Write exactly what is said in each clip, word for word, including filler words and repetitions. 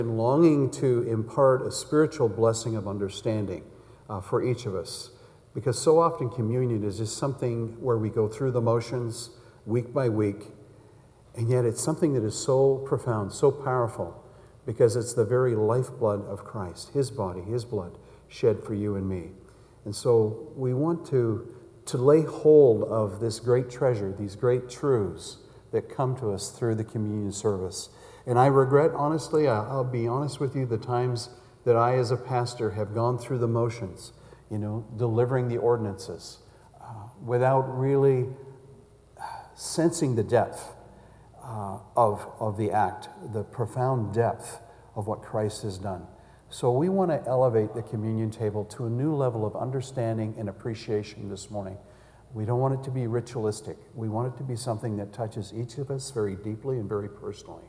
And longing to impart a spiritual blessing of understanding uh, for each of us. Because so often communion is just something where we go through the motions week by week, and yet it's something that is so profound, so powerful, because it's the very lifeblood of Christ, his body, his blood, shed for you and me. And so we want to, to lay hold of this great treasure, these great truths that come to us through the communion service. And I regret, honestly, I'll be honest with you, the times that I as a pastor have gone through the motions, you know, delivering the ordinances, uh, without really sensing the depth uh, of, of the act, the profound depth of what Christ has done. So we want to elevate the communion table to a new level of understanding and appreciation this morning. We don't want it to be ritualistic. We want it to be something that touches each of us very deeply and very personally.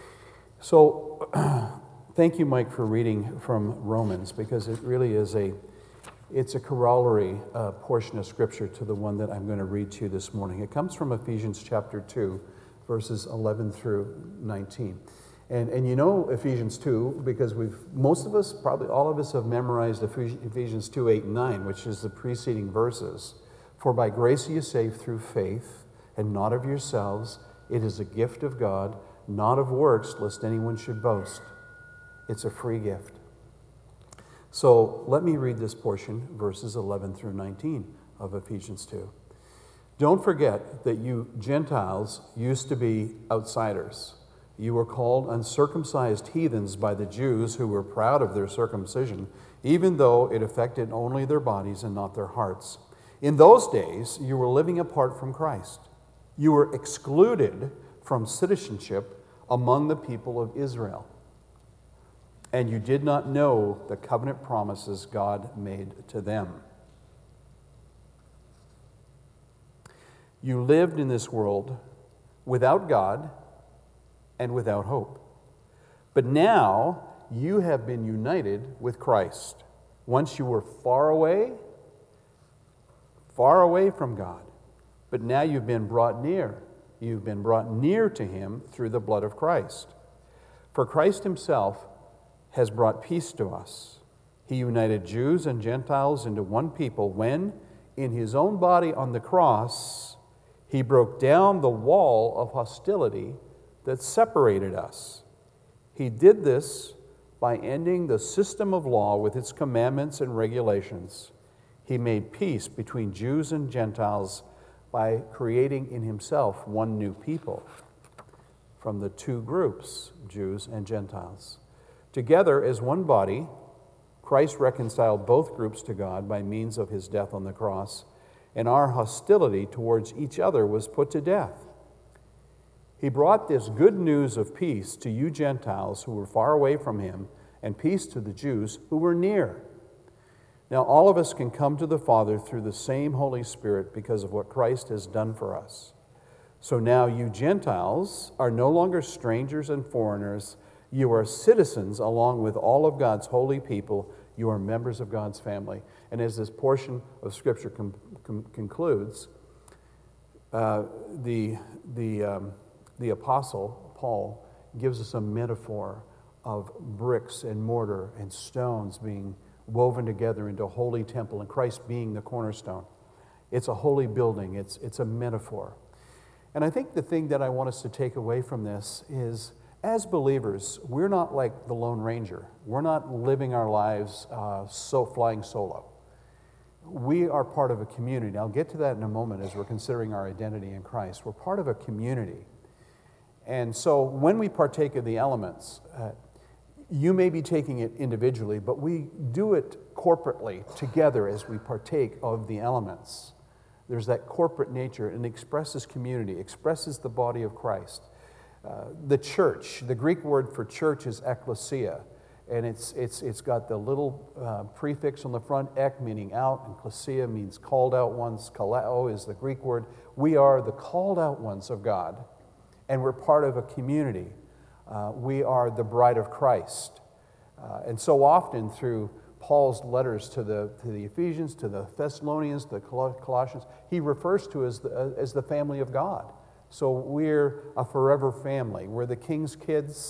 So thank you, Mike, for reading from Romans, because it really is a, it's a corollary uh, portion of Scripture to the one that I'm going to read to you this morning. It comes from Ephesians chapter two, verses eleven through nineteen. And, and you know Ephesians two, because we've, most of us, probably all of us have memorized Ephesians two, eight, and nine, which is the preceding verses. For by grace are you saved through faith, and not of yourselves. It is a gift of God, not of works, lest anyone should boast. It's a free gift. So let me read this portion, verses eleven through nineteen of Ephesians two. Don't forget that you Gentiles used to be outsiders. You were called uncircumcised heathens by the Jews, who were proud of their circumcision, even though it affected only their bodies and not their hearts. In those days, you were living apart from Christ. You were excluded from citizenship among the people of Israel. And you did not know the covenant promises God made to them. You lived in this world without God and without hope. But now you have been united with Christ. Once you were far away, far away from God, but now you've been brought near. You've been brought near to him through the blood of Christ. For Christ himself has brought peace to us. He united Jews and Gentiles into one people when, in his own body on the cross, he broke down the wall of hostility that separated us. He did this by ending the system of law with its commandments and regulations. He made peace between Jews and Gentiles by creating in himself one new people from the two groups, Jews and Gentiles. Together as one body, Christ reconciled both groups to God by means of his death on the cross, and our hostility towards each other was put to death. He brought this good news of peace to you Gentiles who were far away from him, and peace to the Jews who were near. Now all of us can come to the Father through the same Holy Spirit because of what Christ has done for us. So now you Gentiles are no longer strangers and foreigners. You are citizens along with all of God's holy people. You are members of God's family. And as this portion of Scripture com- com- concludes, uh, the, the, um, the Apostle Paul gives us a metaphor of bricks and mortar and stones being woven together into a holy temple, and Christ being the cornerstone. It's a holy building. It's, it's a metaphor. And I think the thing that I want us to take away from this is, as believers, we're not like the Lone Ranger. We're not living our lives uh, so flying solo. We are part of a community. I'll get to that in a moment as we're considering our identity in Christ. We're part of a community. And so when we partake of the elements, uh, you may be taking it individually, but we do it corporately together as we partake of the elements. There's that corporate nature, and expresses community, expresses the body of Christ. Uh, the church, the Greek word for church is ekklesia, and it's it's it's got the little uh, prefix on the front, ek meaning out, and klesia means called out ones. Kaleo is the Greek word. We are the called out ones of God, and we're part of a community. Uh, we are the bride of Christ. Uh, and so often through Paul's letters to the, to the Ephesians, to the Thessalonians, to the Colossians, he refers to as the, as the family of God. So we're a forever family. We're the king's kids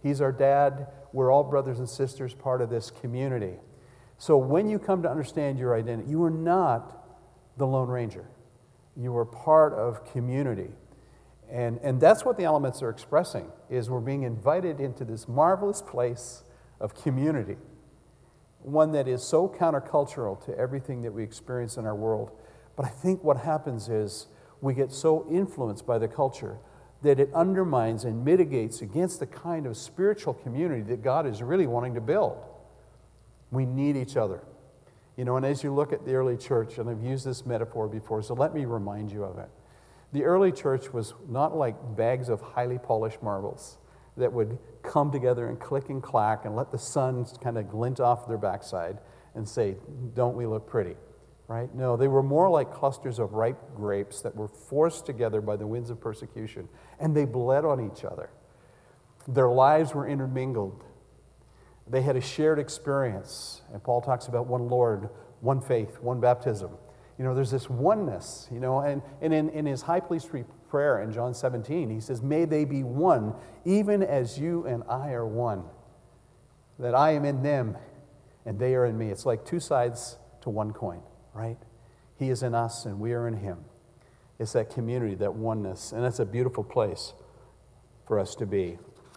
He's our dad. We're all brothers and sisters, part of this community. So when you come to understand your identity, you are not the Lone Ranger. You are part of community. And, and that's what the elements are expressing, is we're being invited into this marvelous place of community, one that is so countercultural to everything that we experience in our world. But I think what happens is we get so influenced by the culture that it undermines and mitigates against the kind of spiritual community that God is really wanting to build. We need each other. You know, and as you look at the early church, and I've used this metaphor before, so let me remind you of it. The early church was not like bags of highly polished marbles that would come together and click and clack and let the sun kind of glint off their backside and say, don't we look pretty, right? No, they were more like clusters of ripe grapes that were forced together by the winds of persecution, and they bled on each other. Their lives were intermingled. They had a shared experience, and Paul talks about one Lord, one faith, one baptism. You know, there's this oneness, you know, and, and in, in his high priestly prayer in John seventeen, he says, may they be one, even as you and I are one. That I am in them, and they are in me. It's like two sides to one coin, right? He is in us, and we are in him. It's that community, that oneness, and that's a beautiful place for us to be.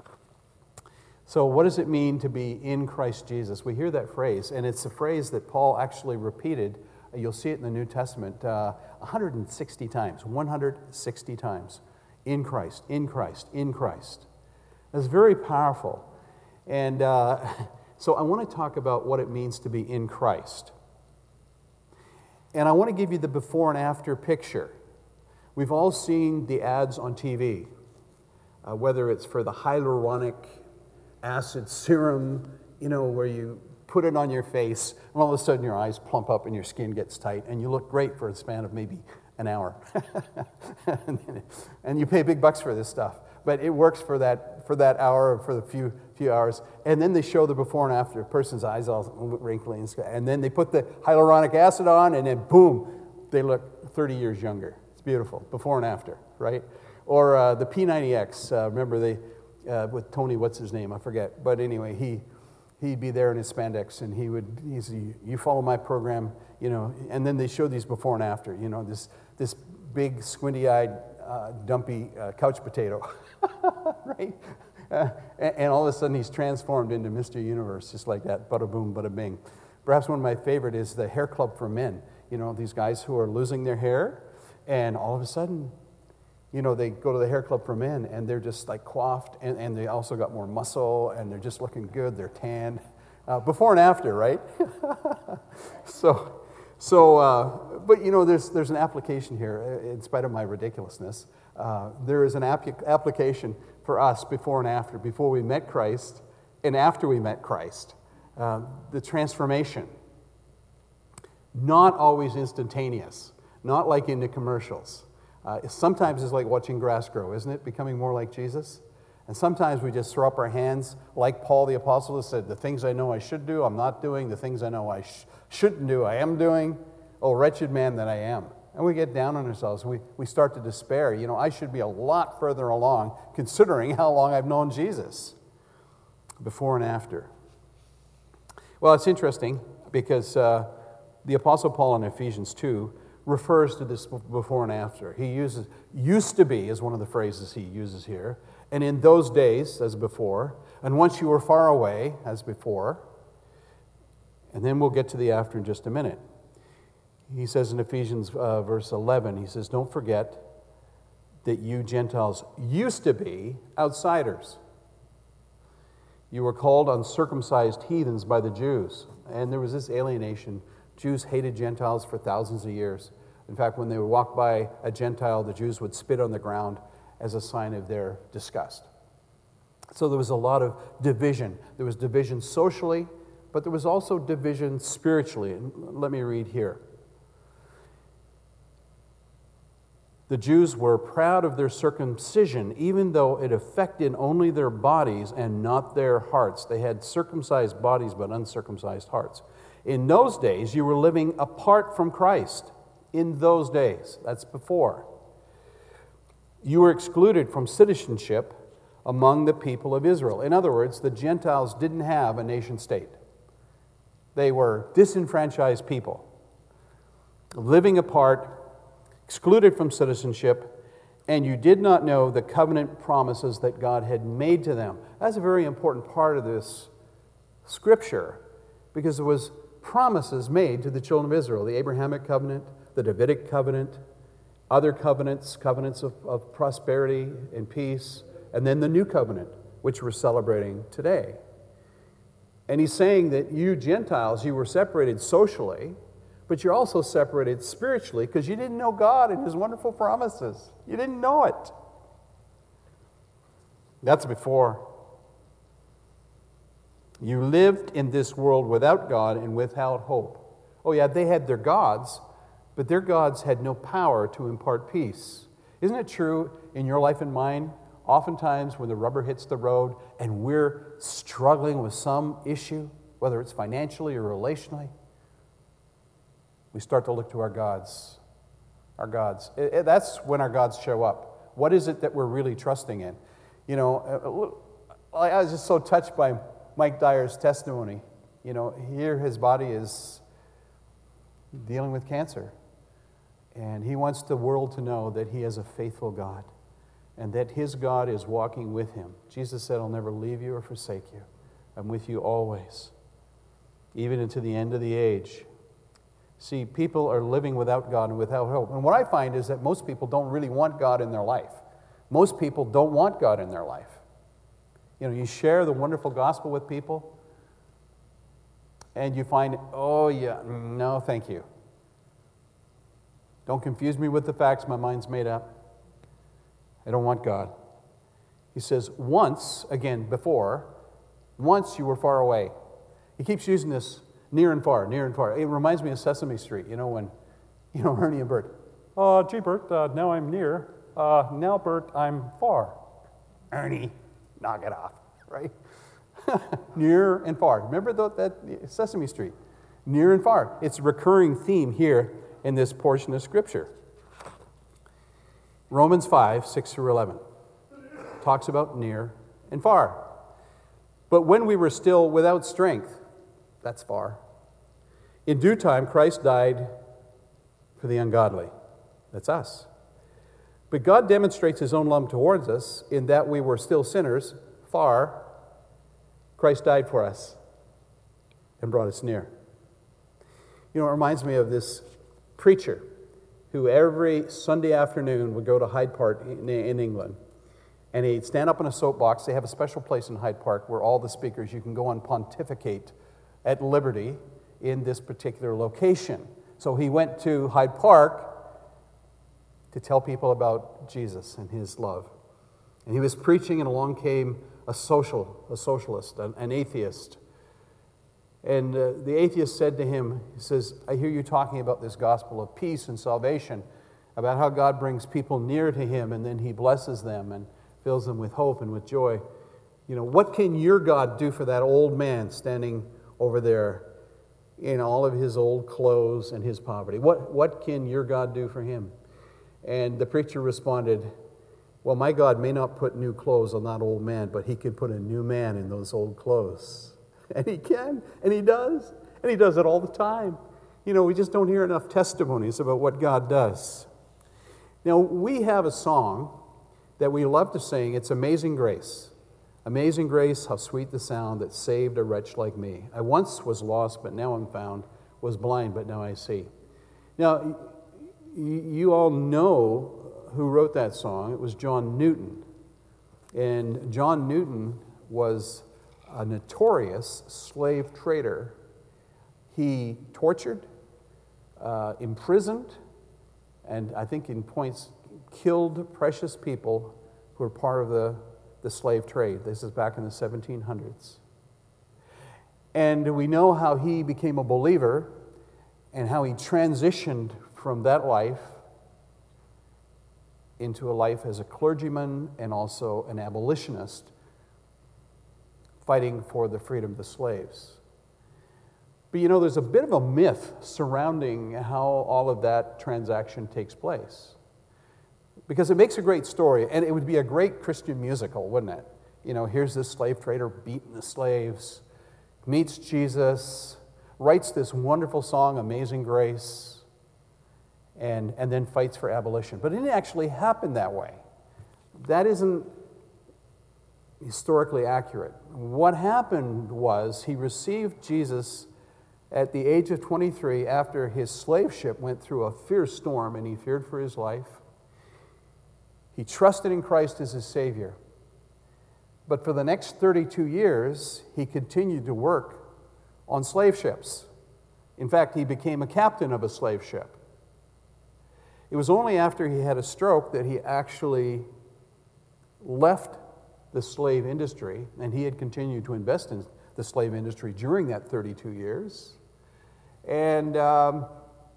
So what does it mean to be in Christ Jesus? We hear that phrase, and it's a phrase that Paul actually repeated. You'll see it in the New Testament uh, one hundred sixty times, one hundred sixty times. In Christ, in Christ, in Christ. That's very powerful. And uh, so I want to talk about what it means to be in Christ. And I want to give you the before and after picture. We've all seen the ads on T V, uh, whether it's for the hyaluronic acid serum, you know, where you put it on your face, and all of a sudden your eyes plump up and your skin gets tight, and you look great for a span of maybe an hour. And you pay big bucks for this stuff. But it works for that for that hour or for the few few hours. And then they show the before and after. A person's eyes all wrinkly, and, and then they put the hyaluronic acid on, and then boom, they look thirty years younger. It's beautiful, before and after, right? Or uh, the P ninety X, uh, remember they, uh, with Tony, what's his name? I forget. But anyway, he... he'd be there in his spandex, and he would, he's, you follow my program, you know, and then they show these before and after, you know, this this big, squinty-eyed, uh, dumpy uh, couch potato, right? Uh, and, and all of a sudden he's transformed into Mister Universe, just like that, bada boom, bada bing. Perhaps one of my favorite is the hair club for men. You know, these guys who are losing their hair, and all of a sudden, you know, they go to the hair club for men, and they're just like coiffed, and, and they also got more muscle, and they're just looking good, they're tanned. Uh, before and after, right? so, so, uh, but you know, there's there's an application here, in spite of my ridiculousness. Uh, there is an ap- application for us before and after, before we met Christ, and after we met Christ. Uh, the transformation. Not always instantaneous, not like in the commercials. Uh, sometimes it's like watching grass grow, isn't it? Becoming more like Jesus. And sometimes we just throw up our hands, like Paul the Apostle said, the things I know I should do, I'm not doing. The things I know I sh- shouldn't do, I am doing. Oh, wretched man that I am. And we get down on ourselves. We, we start to despair. You know, I should be a lot further along, considering how long I've known Jesus. Before and after. Well, it's interesting, because uh, the Apostle Paul in Ephesians two refers to this before and after. He uses, used to be is one of the phrases he uses here. And in those days, as before. And once you were far away, as before. And then we'll get to the after in just a minute. He says in Ephesians uh, verse eleven, he says, don't forget that you Gentiles used to be outsiders. You were called uncircumcised heathens by the Jews. And there was this alienation. Jews hated Gentiles for thousands of years. In fact, when they would walk by a Gentile, the Jews would spit on the ground as a sign of their disgust. So there was a lot of division. There was division socially, but there was also division spiritually. And let me read here. The Jews were proud of their circumcision, even though it affected only their bodies and not their hearts. They had circumcised bodies but uncircumcised hearts. In those days, you were living apart from Christ. In those days, that's before. You were excluded from citizenship among the people of Israel. In other words, the Gentiles didn't have a nation state. They were disenfranchised people, living apart, excluded from citizenship, and you did not know the covenant promises that God had made to them. That's a very important part of this scripture, because there was promises made to the children of Israel, the Abrahamic covenant, the Davidic covenant, other covenants, covenants of, of prosperity and peace, and then the new covenant, which we're celebrating today. And he's saying that you Gentiles, you were separated socially, but you're also separated spiritually because you didn't know God and his wonderful promises. You didn't know it. That's before. You lived in this world without God and without hope. Oh yeah, they had their gods, but their gods had no power to impart peace. Isn't it true in your life and mine? Oftentimes when the rubber hits the road and we're struggling with some issue, whether it's financially or relationally, we start to look to our gods. Our gods. It, it, that's when our gods show up. What is it that we're really trusting in? You know, I was just so touched by Mike Dyer's testimony. You know, here his body is dealing with cancer. And he wants the world to know that he has a faithful God and that his God is walking with him. Jesus said, I'll never leave you or forsake you. I'm with you always, even into the end of the age. See, people are living without God and without hope. And what I find is that most people don't really want God in their life. Most people don't want God in their life. You know, you share the wonderful gospel with people, and you find, oh yeah, no, thank you. Don't confuse me with the facts, my mind's made up. I don't want God. He says, once, again, before, once you were far away. He keeps using this near and far, near and far. It reminds me of Sesame Street, you know, when, you know, Ernie and Bert. Uh, gee, Bert, uh, now I'm near. Uh, now, Bert, I'm far. Ernie, knock it off, right? Near and far. Remember the, that Sesame Street? Near and far. It's a recurring theme here in this portion of Scripture. Romans five, six through eleven talks about near and far. But when we were still without strength, that's far. In due time, Christ died for the ungodly. That's us. But God demonstrates his own love towards us in that we were still sinners, far. Christ died for us and brought us near. You know, it reminds me of this preacher who every Sunday afternoon would go to Hyde Park in, in England. And he'd stand up in a soapbox. They have a special place in Hyde Park where all the speakers, you can go and pontificate at liberty in this particular location. So he went to Hyde Park to tell people about Jesus and his love. And he was preaching, and along came a social, a socialist, an, an atheist. And uh, the atheist said to him, he says, I hear you talking about this gospel of peace and salvation, about how God brings people near to him and then he blesses them and fills them with hope and with joy. You know, what can your God do for that old man standing over there in all of his old clothes and his poverty? What, what can your God do for him? And the preacher responded, well, my God may not put new clothes on that old man, but he can put a new man in those old clothes. And he can, and he does, and he does it all the time. You know, we just don't hear enough testimonies about what God does. Now, we have a song that we love to sing. It's Amazing Grace. Amazing grace, how sweet the sound that saved a wretch like me. I once was lost, but now I'm found, was blind, but now I see. Now, you all know who wrote that song. It was John Newton. And John Newton was a notorious slave trader. He tortured, uh, imprisoned, and I think in points killed precious people who were part of the, the slave trade. This is back in the seventeen hundreds. And we know how he became a believer and how he transitioned from that life into a life as a clergyman and also an abolitionist, fighting for the freedom of the slaves. But you know, there's a bit of a myth surrounding how all of that transaction takes place. Because it makes a great story, and it would be a great Christian musical, wouldn't it? You know, here's this slave trader beating the slaves, meets Jesus, writes this wonderful song, Amazing Grace, and, and then fights for abolition. But it didn't actually happen that way. That isn't historically accurate. What happened was he received Jesus at the age of twenty-three after his slave ship went through a fierce storm and he feared for his life. He trusted in Christ as his Savior. But for the next thirty-two years, he continued to work on slave ships. In fact, he became a captain of a slave ship. It was only after he had a stroke that he actually left the slave industry, and he had continued to invest in the slave industry during that thirty-two years. And um,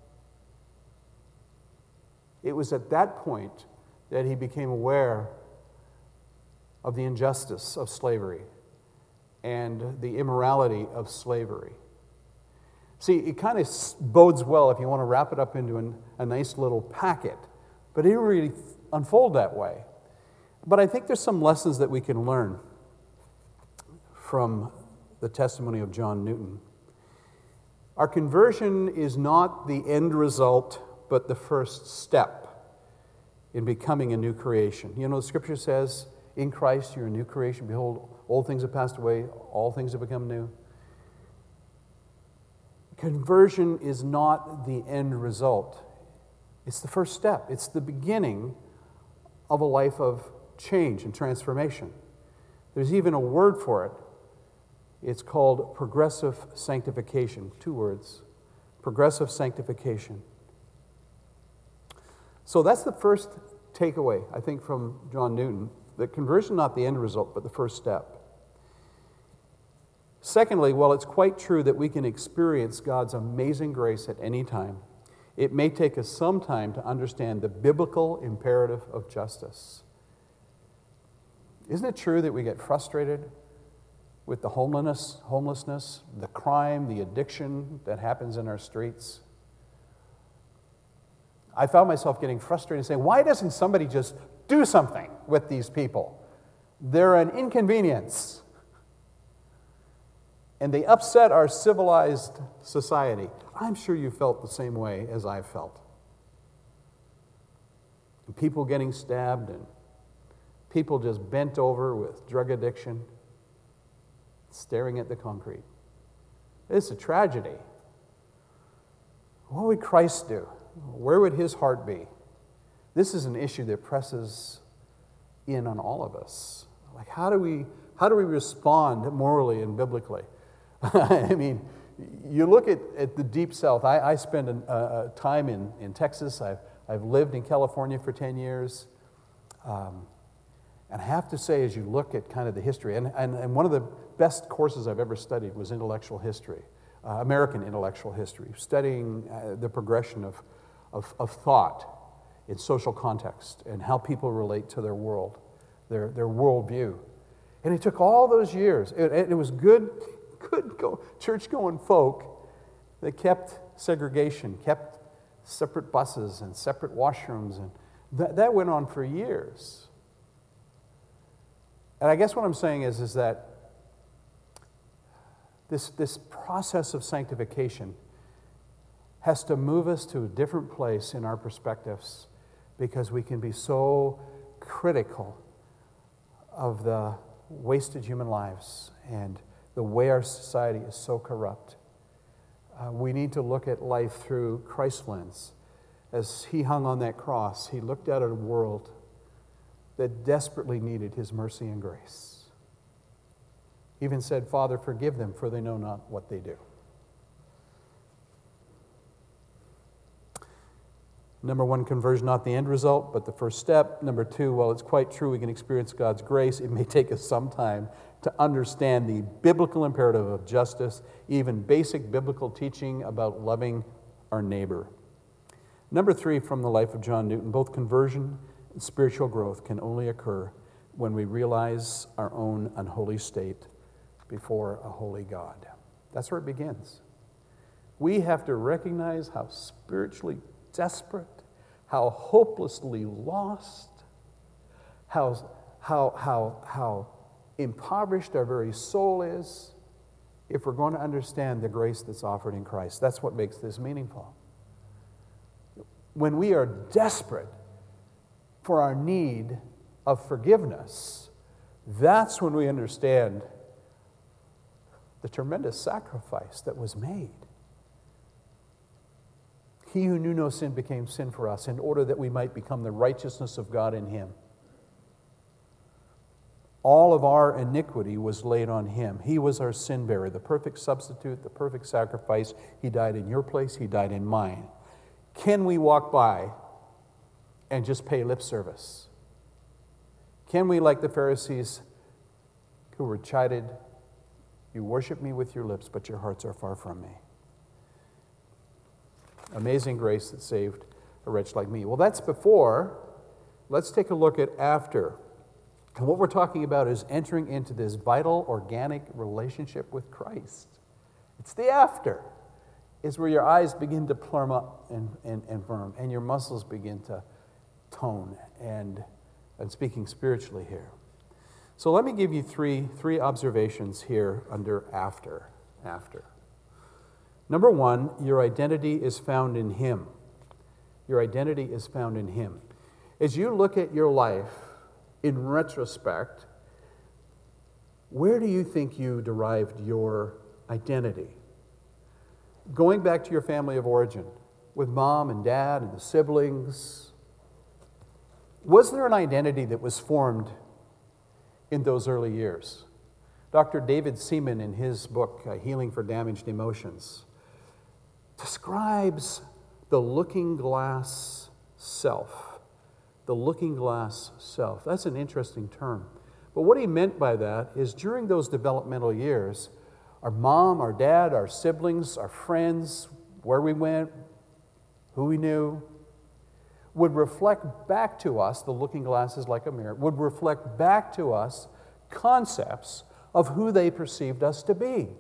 it was at that point that he became aware of the injustice of slavery and the immorality of slavery. See, it kind of bodes well if you want to wrap it up into an, a nice little packet, but it didn't really unfold that way. But I think there's some lessons that we can learn from the testimony of John Newton. Our conversion is not the end result, but the first step in becoming a new creation. You know, the scripture says, in Christ you're a new creation. Behold, old things have passed away, all things have become new. Conversion is not the end result. It's the first step. It's the beginning of a life of change and transformation. There's even a word for it. It's called progressive sanctification. Two words. Progressive sanctification. So that's the first takeaway, I think, from John Newton. That conversion, not the end result, but the first step. Secondly, while it's quite true that we can experience God's amazing grace at any time, it may take us some time to understand the biblical imperative of justice. Isn't it true that we get frustrated with the homelessness, homelessness, the crime, the addiction that happens in our streets? I found myself getting frustrated saying, why doesn't somebody just do something with these people? They're an inconvenience. And they upset our civilized society. I'm sure you felt the same way as I've felt. And people getting stabbed and people just bent over with drug addiction, staring at the concrete. It's a tragedy. What would Christ do? Where would his heart be? This is an issue that presses in on all of us. Like, how do we how do we respond morally and biblically? I mean, you look at, at the Deep South. I, I spent a, a time in, in Texas. I've, I've lived in California for ten years. Um, and I have to say, as you look at kind of the history, and, and, and one of the best courses I've ever studied was intellectual history, uh, American intellectual history, studying uh, the progression of, of, of thought in social context and how people relate to their world, their, their worldview. And it took all those years. It, it was good, good go, church-going folk that kept segregation, kept separate buses and separate washrooms, and that, that went on for years. And I guess what I'm saying is, is that this, this process of sanctification has to move us to a different place in our perspectives, because we can be so critical of the wasted human lives and the way our society is so corrupt. Uh, we need to look at life through Christ's lens. As he hung on that cross, he looked out at a world that desperately needed his mercy and grace. He even said, Father, forgive them, for they know not what they do. Number one, conversion, not the end result, but the first step. Number two, while it's quite true we can experience God's grace, it may take us some time to understand the biblical imperative of justice, even basic biblical teaching about loving our neighbor. Number three, from the life of John Newton, both conversion and spiritual growth can only occur when we realize our own unholy state before a holy God. That's where it begins. We have to recognize how spiritually desperate, how hopelessly lost, how, how, how, how impoverished our very soul is, if we're going to understand the grace that's offered in Christ. That's what makes this meaningful. When we are desperate for our need of forgiveness, that's when we understand the tremendous sacrifice that was made. He who knew no sin became sin for us in order that we might become the righteousness of God in him. All of our iniquity was laid on him. He was our sin bearer, the perfect substitute, the perfect sacrifice. He died in your place, he died in mine. Can we walk by and just pay lip service? Can we, like the Pharisees who were chided, you worship me with your lips, but your hearts are far from me? Amazing grace that saved a wretch like me. Well, that's before. Let's take a look at after. And what we're talking about is entering into this vital, organic relationship with Christ. It's the after. It's where your eyes begin to plumb up and, and, and firm, and your muscles begin to tone, and I'm speaking spiritually here. So let me give you three, three observations here under after. After. Number one, your identity is found in him. Your identity is found in him. As you look at your life in retrospect, where do you think you derived your identity? Going back to your family of origin, with mom and dad and the siblings, was there an identity that was formed in those early years? Doctor David Seaman, in his book, uh, Healing for Damaged Emotions, describes the looking glass self. The looking glass self. That's an interesting term. But what he meant by that is during those developmental years, our mom, our dad, our siblings, our friends, where we went, who we knew, would reflect back to us, the looking glass is like a mirror, would reflect back to us concepts of who they perceived us to be.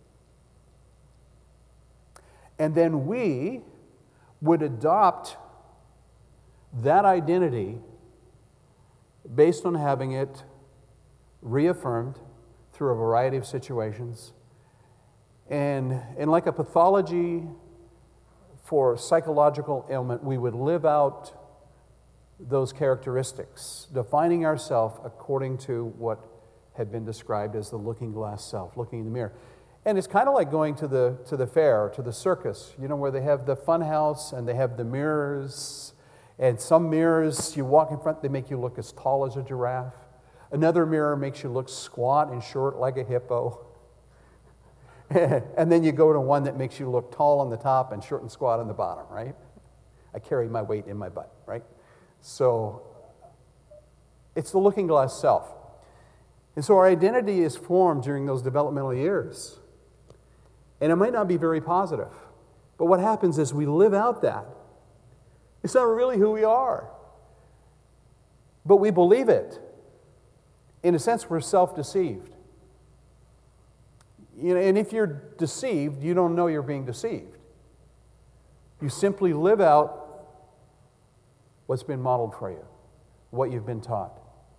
And then we would adopt that identity based on having it reaffirmed through a variety of situations. And, and like a pathology for psychological ailment, we would live out those characteristics, defining ourselves according to what had been described as the looking glass self, looking in the mirror. And it's kind of like going to the to the fair or to the circus, you know, where they have the fun house and they have the mirrors. And some mirrors, you walk in front, they make you look as tall as a giraffe. Another mirror makes you look squat and short like a hippo. And then you go to one that makes you look tall on the top and short and squat on the bottom, right? I carry my weight in my butt, right? So it's the looking glass self. And so our identity is formed during those developmental years. And it might not be very positive. But what happens is we live out that. It's not really who we are. But we believe it. In a sense, we're self-deceived. You know, and if you're deceived, you don't know you're being deceived. You simply live out what's been modeled for you, what you've been taught.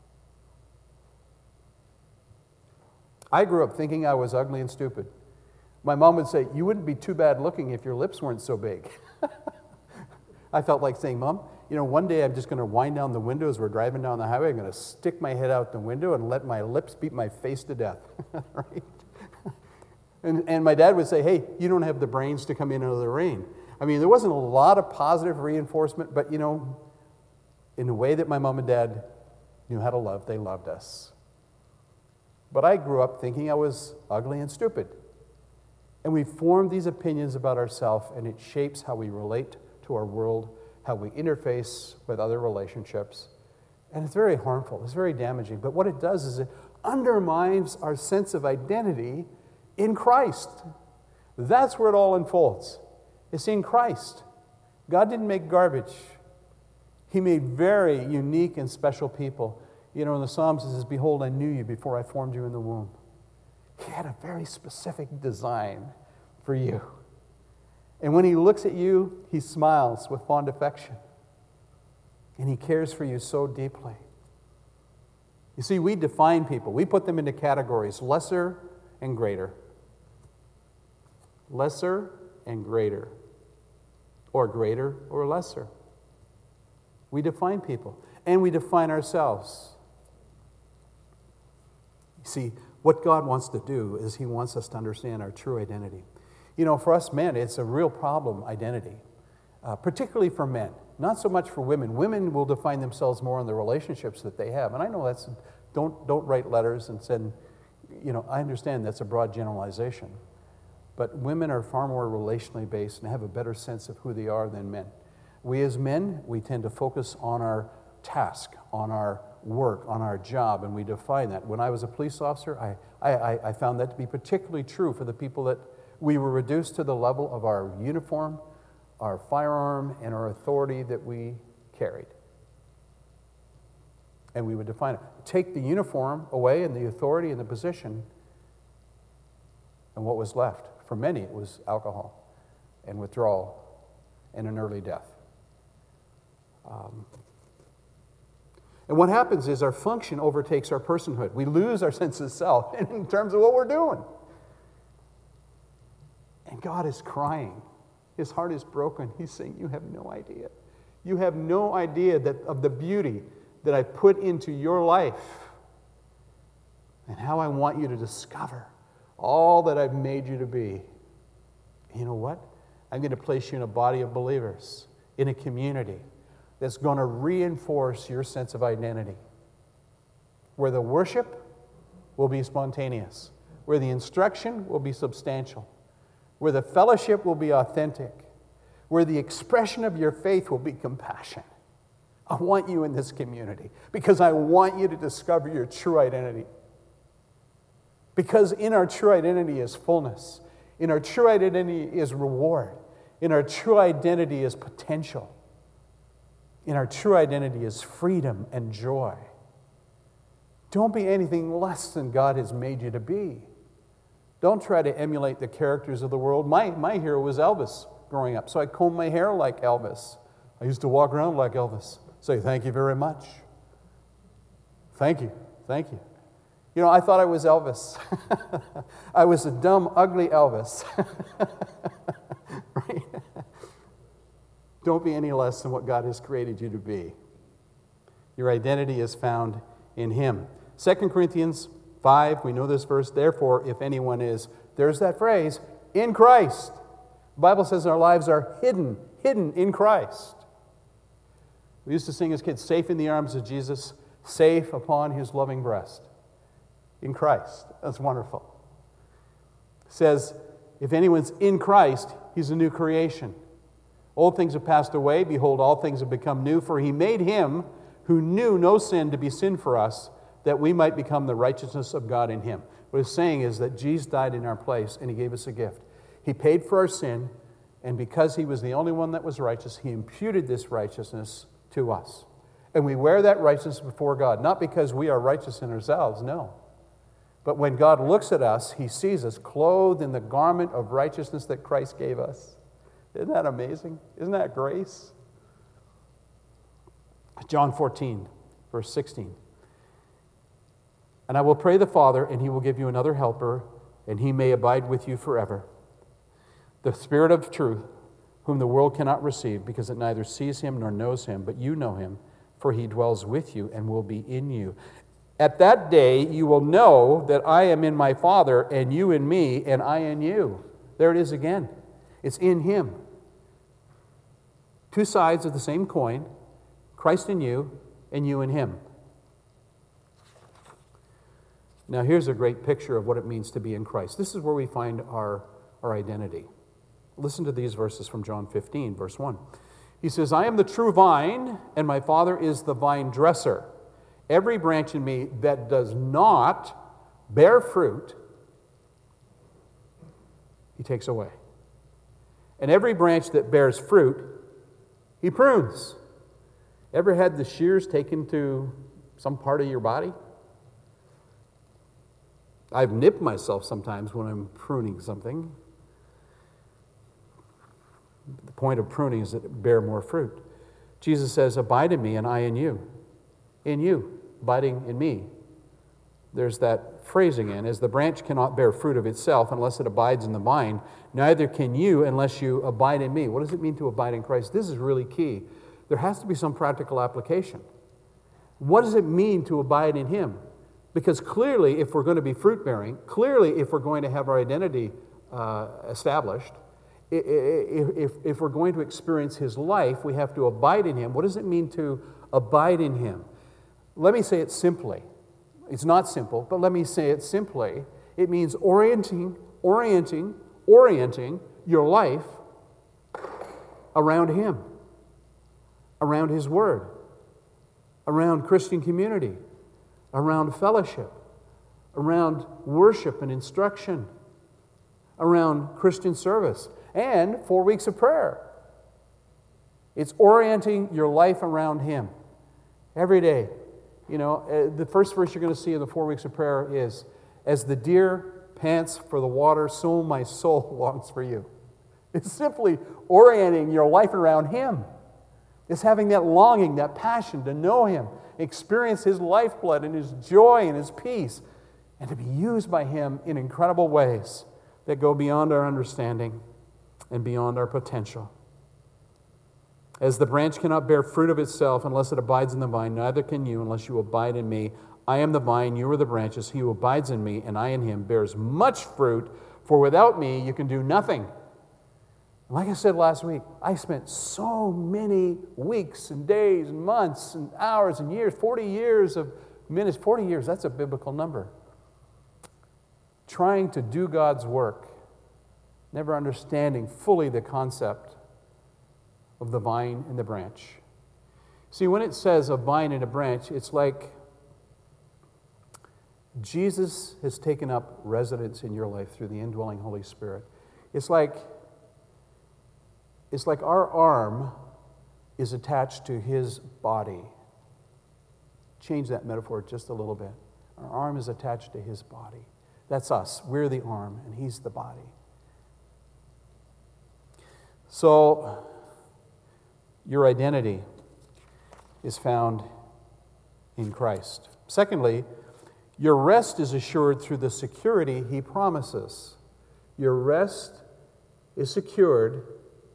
I grew up thinking I was ugly and stupid. My mom would say, you wouldn't be too bad looking if your lips weren't so big. I felt like saying, Mom, you know, one day I'm just going to wind down the window as we're driving down the highway. I'm going to stick my head out the window and let my lips beat my face to death. Right? And, and my dad would say, hey, you don't have the brains to come in out of the rain. I mean, there wasn't a lot of positive reinforcement, but, you know, in a way that my mom and dad knew how to love, they loved us. But I grew up thinking I was ugly and stupid. And we formed these opinions about ourselves, and it shapes how we relate to our world, how we interface with other relationships. And it's very harmful. It's very damaging. But what it does is it undermines our sense of identity in Christ. That's where it all unfolds. It's in Christ. God didn't make garbage. He made very unique and special people. You know, in the Psalms it says, behold, I knew you before I formed you in the womb. He had a very specific design for you. And when he looks at you, he smiles with fond affection. And he cares for you so deeply. You see, we define people. We put them into categories, lesser and greater. Lesser and greater. Or greater or lesser. We define people. And we define ourselves. You see, what God wants to do is He wants us to understand our true identity. You know, for us men, it's a real problem, identity. Uh, particularly for men. Not so much for women. Women will define themselves more on the relationships that they have. And I know that's, don't, don't write letters and send, you know, I understand that's a broad generalization. But women are far more relationally based and have a better sense of who they are than men. We as men, we tend to focus on our task, on our work, on our job, and we define that. When I was a police officer, I, I, I found that to be particularly true for the people that we were reduced to the level of our uniform, our firearm, and our authority that we carried. And we would define it. Take the uniform away and the authority and the position, and what was left? For many, it was alcohol and withdrawal and an early death. Um, and what happens is our function overtakes our personhood. We lose our sense of self in terms of what we're doing. And God is crying. His heart is broken. He's saying, you have no idea. You have no idea that of the beauty that I put into your life and how I want you to discover all that I've made you to be. You know what? I'm going to place you in a body of believers, in a community that's going to reinforce your sense of identity, where the worship will be spontaneous, where the instruction will be substantial, where the fellowship will be authentic, where the expression of your faith will be compassion. I want you in this community because I want you to discover your true identity. Because in our true identity is fullness. In our true identity is reward. In our true identity is potential. In our true identity is freedom and joy. Don't be anything less than God has made you to be. Don't try to emulate the characters of the world. My, my hero was Elvis growing up, so I combed my hair like Elvis. I used to walk around like Elvis. Say, thank you very much. Thank you, thank you. You know, I thought I was Elvis. I was a dumb, ugly Elvis. Right? Don't be any less than what God has created you to be. Your identity is found in Him. Second Corinthians five, we know this verse, therefore, if anyone is, there's that phrase, in Christ. The Bible says our lives are hidden, hidden in Christ. We used to sing as kids, safe in the arms of Jesus, safe upon His loving breast. In Christ. That's wonderful. It says, if anyone's in Christ, he's a new creation. Old things have passed away. Behold, all things have become new. For He made Him who knew no sin to be sin for us, that we might become the righteousness of God in Him. What it's saying is that Jesus died in our place and He gave us a gift. He paid for our sin, and because He was the only one that was righteous, He imputed this righteousness to us. And we wear that righteousness before God, not because we are righteous in ourselves, no. But when God looks at us, He sees us clothed in the garment of righteousness that Christ gave us. Isn't that amazing? Isn't that grace? John fourteen, verse sixteen. And I will pray the Father, and He will give you another helper, and He may abide with you forever. The Spirit of truth, whom the world cannot receive, because it neither sees Him nor knows Him, but you know Him, for He dwells with you and will be in you. At that day you will know that I am in my Father, and you in me, and I in you. There it is again. It's in Him. Two sides of the same coin, Christ in you, and you in Him. Now here's a great picture of what it means to be in Christ. This is where we find our, our identity. Listen to these verses from John fifteen, verse one. He says, I am the true vine, and my Father is the vine dresser. Every branch in me that does not bear fruit, He takes away. And every branch that bears fruit, He prunes. Ever had the shears taken to some part of your body? I've nipped myself sometimes when I'm pruning something. The point of pruning is that it bear more fruit. Jesus says, abide in me and I in you. In you, abiding in me, there's that phrase again, as the branch cannot bear fruit of itself unless it abides in the vine, neither can you unless you abide in me. What does it mean to abide in Christ? This is really key. There has to be some practical application. What does it mean to abide in him? Because clearly, if we're going to be fruit-bearing, clearly if we're going to have our identity uh, established, if, if, if we're going to experience his life, we have to abide in him. What does it mean to abide in him? Let me say it simply. It's not simple, but let me say it simply. It means orienting, orienting, orienting your life around him, around his word, around Christian community, around fellowship, around worship and instruction, around Christian service, and four weeks of prayer. It's orienting your life around him every day. You know, uh, the first verse you're going to see in the four weeks of prayer is, as the deer pants for the water, so my soul longs for you. It's simply orienting your life around him. It's having that longing, that passion to know him, experience his lifeblood and his joy and his peace, and to be used by him in incredible ways that go beyond our understanding and beyond our potential. As the branch cannot bear fruit of itself unless it abides in the vine, neither can you unless you abide in me. I am the vine, you are the branches. He who abides in me and I in him bears much fruit, for without me you can do nothing. Like I said last week, I spent so many weeks and days and months and hours and years, forty years of ministry, forty years, that's a biblical number, trying to do God's work, never understanding fully the concept of the vine and the branch. See, when it says a vine and a branch, it's like Jesus has taken up residence in your life through the indwelling Holy Spirit. It's like It's like our arm is attached to his body. Change that metaphor just a little bit. Our arm is attached to his body. That's us. We're the arm, and he's the body. So, your identity is found in Christ. Secondly, your rest is assured through the security he promises. Your rest is secured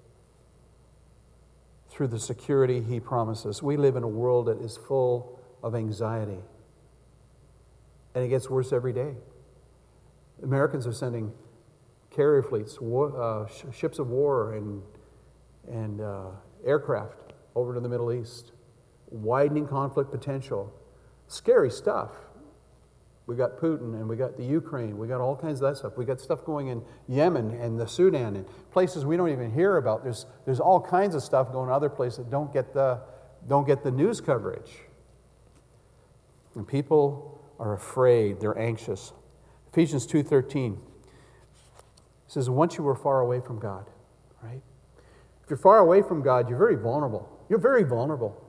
through the security he promises. We live in a world that is full of anxiety. And it gets worse every day. Americans are sending carrier fleets, war, uh, sh- ships of war, and, and uh, aircraft over to the Middle East. Widening conflict potential. Scary stuff. We got Putin, and we got the Ukraine. We got all kinds of that stuff. We got stuff going in Yemen and the Sudan and places we don't even hear about. There's there's all kinds of stuff going in other places that don't get the don't get the news coverage. And people are afraid. They're anxious. Ephesians two thirteen says, "Once you were far away from God," right? If you're far away from God, you're very vulnerable. You're very vulnerable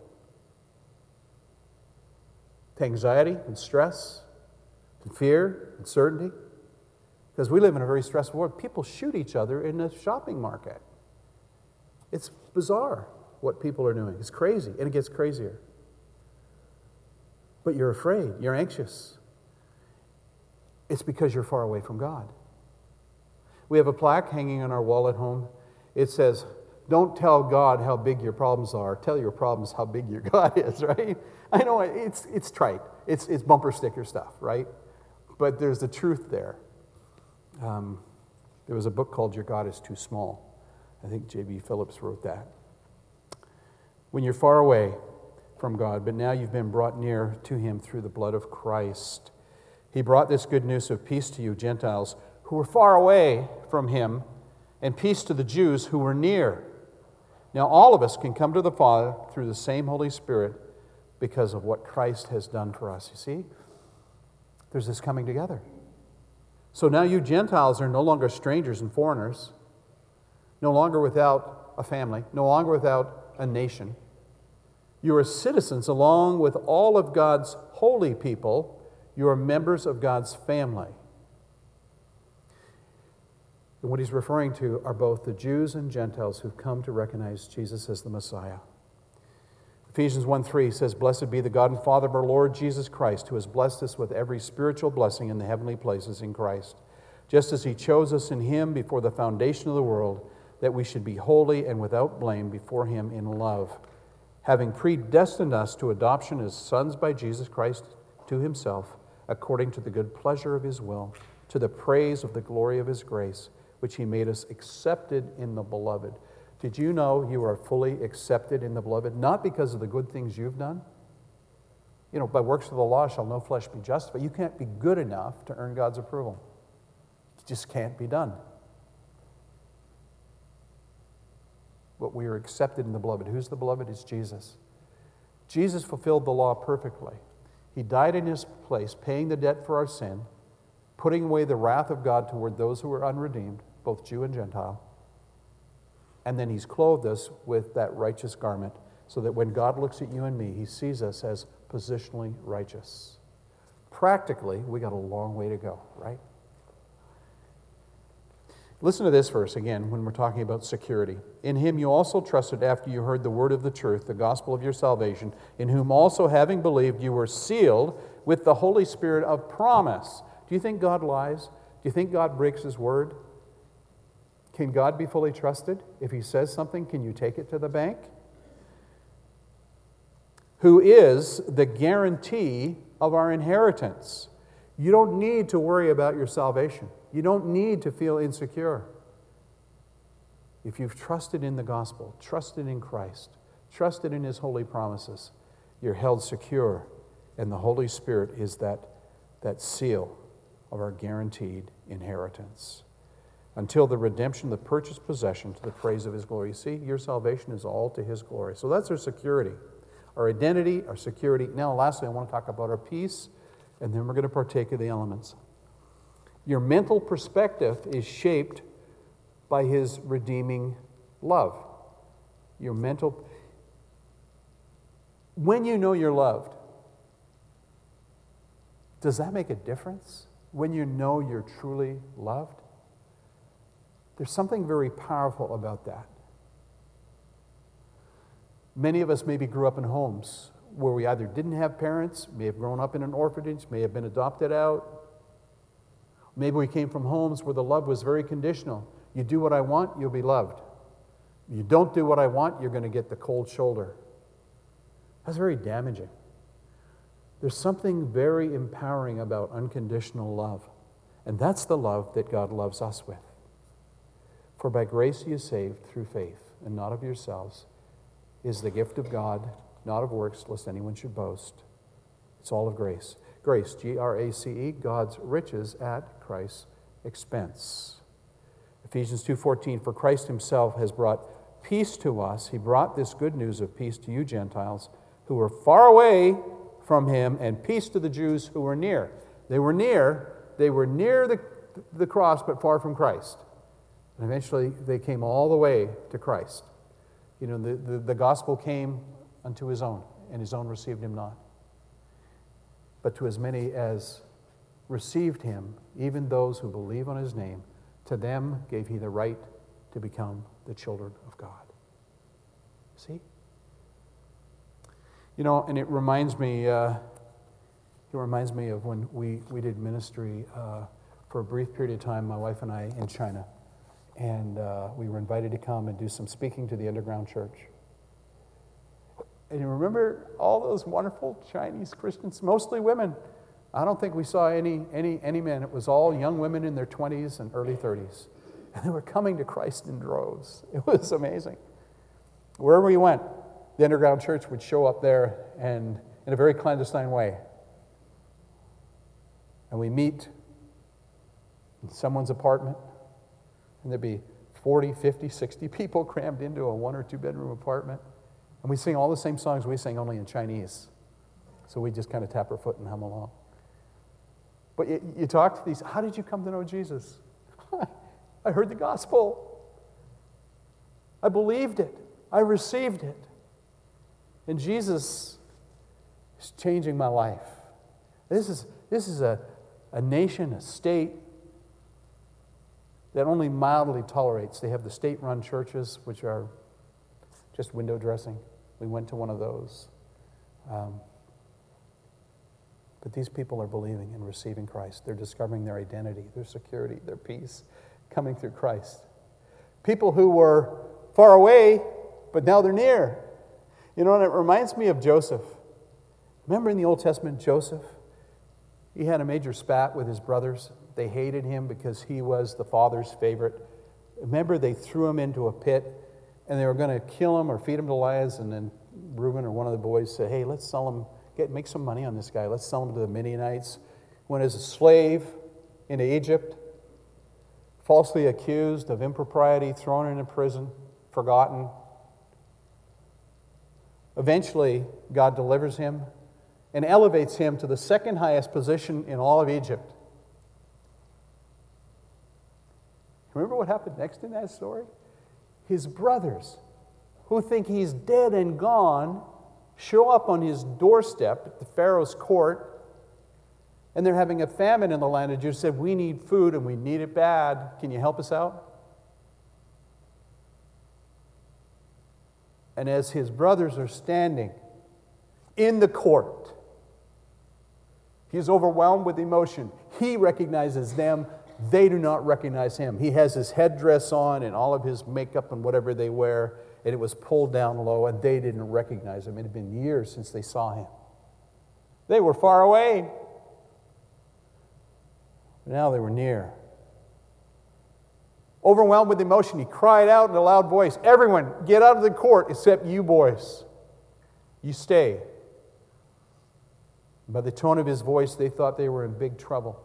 to anxiety and stress, and fear, uncertainty, because we live in a very stressful world. People shoot each other in a shopping market. It's bizarre what people are doing. It's crazy, and it gets crazier. But you're afraid, you're anxious. It's because you're far away from God. We have a plaque hanging on our wall at home. It says, "Don't tell God how big your problems are. Tell your problems how big your God is," right? I know it's it's trite. It's it's bumper sticker stuff, right? But there's the truth there. Um, there was a book called Your God is Too Small. I think J B Phillips wrote that. When you're far away from God, but now you've been brought near to him through the blood of Christ. He brought this good news of peace to you, Gentiles, who were far away from him, and peace to the Jews who were near. Now all of us can come to the Father through the same Holy Spirit because of what Christ has done for us. You see? There's this coming together. So now you Gentiles are no longer strangers and foreigners, no longer without a family, no longer without a nation. You are citizens along with all of God's holy people. You are members of God's family. And what he's referring to are both the Jews and Gentiles who've come to recognize Jesus as the Messiah. Ephesians one three says, "Blessed be the God and Father of our Lord Jesus Christ, who has blessed us with every spiritual blessing in the heavenly places in Christ, just as he chose us in him before the foundation of the world, that we should be holy and without blame before him in love, having predestined us to adoption as sons by Jesus Christ to himself, according to the good pleasure of his will, to the praise of the glory of his grace, which he made us accepted in the beloved." Did you know you are fully accepted in the beloved? Not because of the good things you've done. You know, by works of the law shall no flesh be justified. You can't be good enough to earn God's approval. It just can't be done. But we are accepted in the beloved. Who's the beloved? It's Jesus. Jesus fulfilled the law perfectly. He died in his place, paying the debt for our sin, putting away the wrath of God toward those who are unredeemed, both Jew and Gentile. And then he's clothed us with that righteous garment so that when God looks at you and me, he sees us as positionally righteous. Practically, we got a long way to go, right? Listen to this verse again when we're talking about security. "In him you also trusted after you heard the word of the truth, the gospel of your salvation, in whom also having believed you were sealed with the Holy Spirit of promise." Do you think God lies? Do you think God breaks his word? Can God be fully trusted? If he says something, can you take it to the bank? "Who is the guarantee of our inheritance." You don't need to worry about your salvation. You don't need to feel insecure. If you've trusted in the gospel, trusted in Christ, trusted in his holy promises, you're held secure, and the Holy Spirit is that, that seal of our guaranteed inheritance. Until the redemption of the purchased possession to the praise of his glory. You see, your salvation is all to his glory. So that's our security, our identity, our security. Now, lastly, I want to talk about our peace, and then we're going to partake of the elements. Your mental perspective is shaped by his redeeming love. Your mental... When you know you're loved, does that make a difference? When you know you're truly loved? There's something very powerful about that. Many of us maybe grew up in homes where we either didn't have parents, may have grown up in an orphanage, may have been adopted out. Maybe we came from homes where the love was very conditional. You do what I want, you'll be loved. You don't do what I want, you're going to get the cold shoulder. That's very damaging. There's something very empowering about unconditional love. And that's the love that God loves us with. "For by grace you are saved through faith, and not of yourselves, is the gift of God, not of works, lest anyone should boast." It's all of grace. Grace, G R A C E, God's riches at Christ's expense. Ephesians two fourteen, "For Christ himself has brought peace to us. He brought this good news of peace to you Gentiles who were far away from him, and peace to the Jews who were near." They were near, they were near the, the cross, but far from Christ. And eventually they came all the way to Christ. You know, the, the, the gospel came unto his own, and his own received him not. But to as many as received him, even those who believe on his name, to them gave he the right to become the children of God. See? You know, and it reminds me, uh, it reminds me of when we, we did ministry uh, for a brief period of time, my wife and I, in China. And uh, we were invited to come and do some speaking to the underground church. And you remember all those wonderful Chinese Christians, mostly women. I don't think we saw any, any, any men. It was all young women in their twenties and early thirties. And they were coming to Christ in droves. It was amazing. Wherever we went, the underground church would show up there and in a very clandestine way. And we meet in someone's apartment, and there'd be forty, fifty, sixty people crammed into a one or two bedroom apartment. And we sing all the same songs we sing, only in Chinese. So we just kind of tap our foot and hum along. But you, you talk to these, how did you come to know Jesus? I heard the gospel. I believed it. I received it. And Jesus is changing my life. This is, this is a, a nation, a state that only mildly tolerates. They have the state-run churches, which are just window dressing. We went to one of those. Um, but these people are believing and receiving Christ. They're discovering their identity, their security, their peace, coming through Christ. People who were far away, but now they're near. You know, and it reminds me of Joseph. Remember in the Old Testament, Joseph? He had a major spat with his brothers. They hated him because he was the father's favorite. Remember, they threw him into a pit, and they were going to kill him or feed him to lions, and then Reuben or one of the boys said, hey, let's sell him, get make some money on this guy. Let's sell him to the Midianites. Went as a slave into Egypt, falsely accused of impropriety, thrown into prison, forgotten. Eventually, God delivers him and elevates him to the second highest position in all of Egypt. Remember what happened next in that story? His brothers, who think he's dead and gone, show up on his doorstep at the Pharaoh's court, and they're having a famine in the land of Judah. Said, we need food and we need it bad. Can you help us out? And as his brothers are standing in the court, he's overwhelmed with emotion. He recognizes them. They do not recognize him. He has his headdress on and all of his makeup and whatever they wear, and it was pulled down low, and they didn't recognize him. It had been years since they saw him. They were far away. Now they were near. Overwhelmed with emotion, he cried out in a loud voice, everyone, get out of the court except you boys. You stay. By the tone of his voice, they thought they were in big trouble.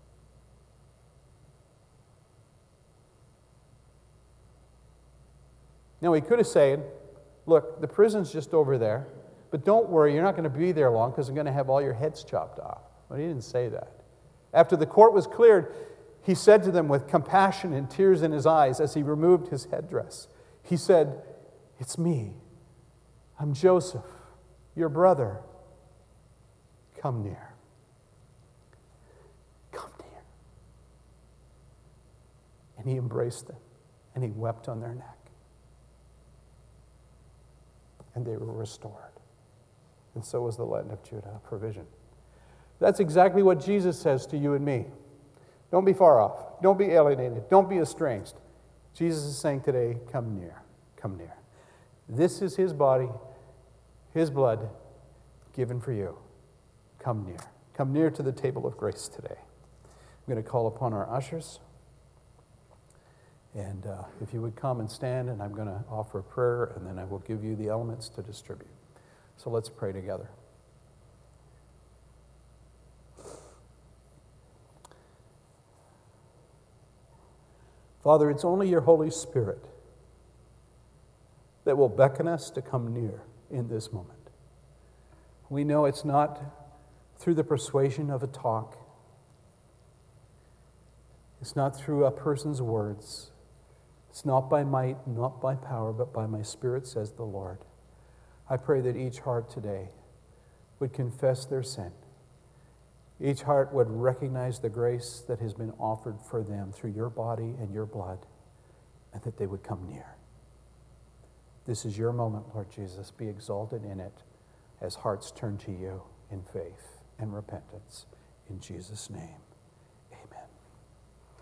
Now, he could have said, look, the prison's just over there, but don't worry, you're not going to be there long because I'm going to have all your heads chopped off. But he didn't say that. After the court was cleared, he said to them with compassion and tears in his eyes as he removed his headdress, he said, it's me. I'm Joseph, your brother. Come near. Come near. And he embraced them, and he wept on their neck. And they were restored. And so was the land of Judah, provision. That's exactly what Jesus says to you and me. Don't be far off. Don't be alienated. Don't be estranged. Jesus is saying today, come near. Come near. This is his body, his blood, given for you. Come near. Come near to the table of grace today. I'm going to call upon our ushers. And uh, if you would come and stand, and I'm going to offer a prayer, and then I will give you the elements to distribute. So let's pray together. Father, it's only your Holy Spirit that will beckon us to come near in this moment. We know it's not through the persuasion of a talk. It's not through a person's words. It's not by might, not by power, but by my Spirit, says the Lord. I pray that each heart today would confess their sin. Each heart would recognize the grace that has been offered for them through your body and your blood, and that they would come near. This is your moment, Lord Jesus. Be exalted in it as hearts turn to you in faith and repentance. In Jesus' name.